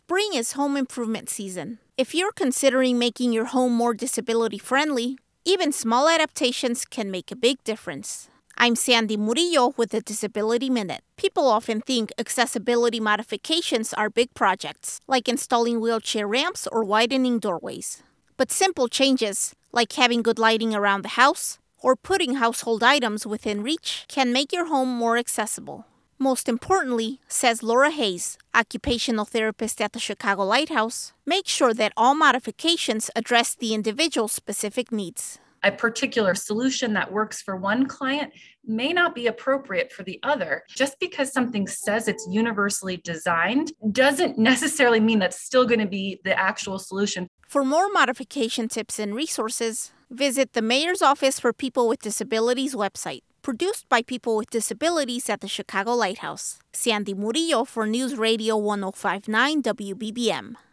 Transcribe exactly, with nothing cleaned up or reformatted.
Spring is home improvement season. If you're considering making your home more disability-friendly, even small adaptations can make a big difference. I'm Sandy Murillo with the Disability Minute. People often think accessibility modifications are big projects, like installing wheelchair ramps or widening doorways. But simple changes, like having good lighting around the house or putting household items within reach, can make your home more accessible. Most importantly, says Laura Hayes, occupational therapist at the Chicago Lighthouse, make sure that all modifications address the individual's specific needs. A particular solution that works for one client may not be appropriate for the other. Just because something says it's universally designed doesn't necessarily mean that's still going to be the actual solution. For more modification tips and resources, visit the Mayor's Office for People with Disabilities website. Produced by people with disabilities at the Chicago Lighthouse. Sandy Murillo for News Radio ten fifty-nine W B B M.